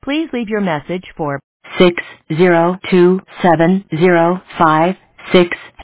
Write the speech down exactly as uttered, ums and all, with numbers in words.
Please leave your message for six zero two seven zero five six